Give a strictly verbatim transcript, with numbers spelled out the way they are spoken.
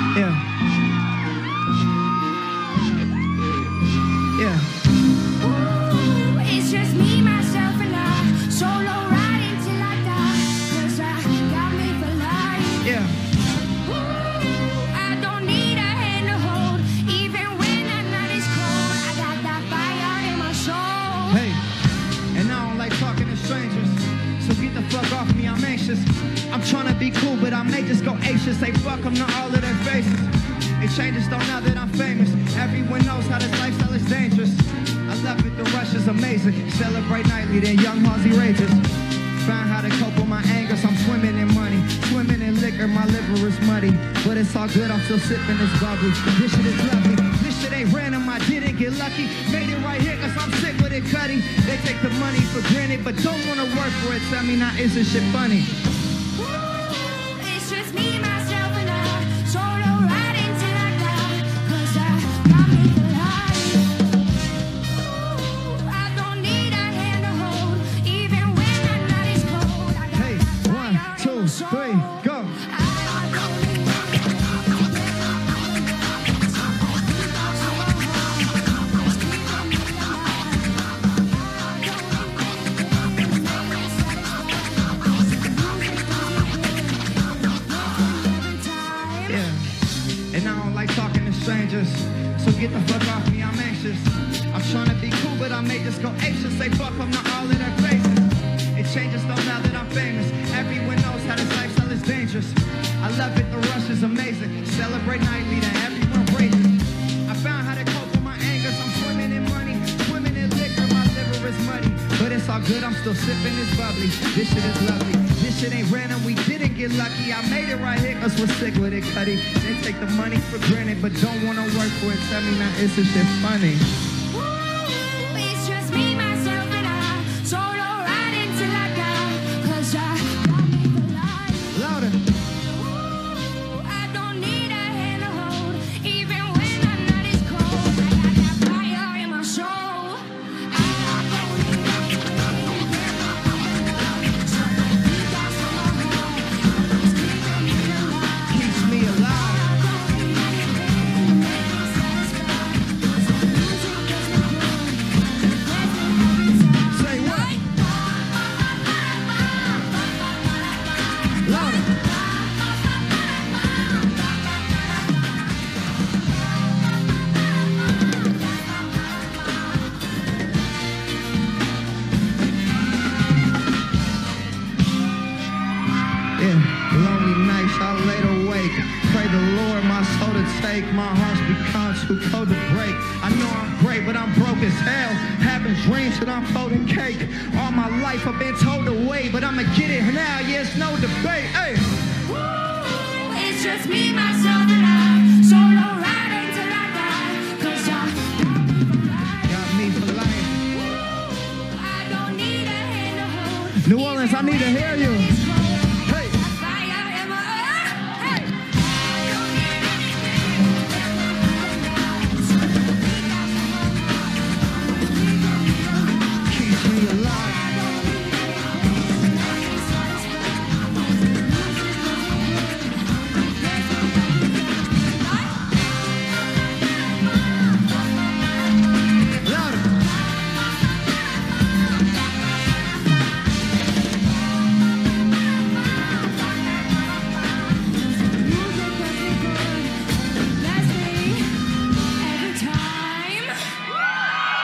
Yeah. Yeah. Ooh, it's just me, myself, and I. Solo riding till I die. Cause I got me for life. Yeah. Ooh, I don't need a hand to hold. Even when the night is cold, I got that fire in my soul. Hey, and I don't like talking to strangers, so get the fuck off me, I'm anxious. I'm trying to be cool, but I may just go anxious. Say fuck them to all of their faces. It changes though now that I'm famous. Everyone knows how this lifestyle is dangerous. I love it, the rush is amazing. Celebrate nightly, then young Halsey rages. Found how to cope with my anger, so I'm swimming in money. Swimming in liquor, my liver is muddy. But it's all good, I'm still sipping this bubbly. This shit is lovely, this shit ain't random, I didn't get lucky. Made it right here, cause I'm sick with it, cutty. They take the money for granted, but don't wanna work for it. Tell me now, is this shit funny? Ooh, it's just me, myself, and I. Solo riding till I die. Cause I got me for life. Ooh, I don't need a hand to hold. Even when the night is cold, I got Hey, that one, fire in two, my soul. three, go. Strangers, so get the fuck off me, I'm anxious. I'm trying to be cool, but I may just go anxious. Say fuck them to all of their faces. It changes though now that I'm famous. Everyone knows how this lifestyle is dangerous. I love it, the rush is amazing. Celebrate nightly, then everyone rages. I found how to cope with my anger, so I'm swimming in money. Swimming in liquor, my liver is muddy. But it's all good, I'm still sipping this bubbly. This shit is lovely. This shit ain't random, we didn't get lucky. I made it right here, cause we're sick with it, cutty. They take the money for granted, but don't wanna work for it. Tell me now, is this shit funny? Ooh, it's just me, myself, and I. Solo riding till I die. Cause I got me for life. Louder. Ooh, I don't need a hand to hold. Even when the night is cold, I got that fire in my soul. My heart's become too cold to break. I know I'm great, but I'm broke as hell. Having dreams that I'm folding cake. All my life I've been told to wait, but I'ma get it now. Yeah, it's no debate. Hey. Ooh, it's just me, myself, and I.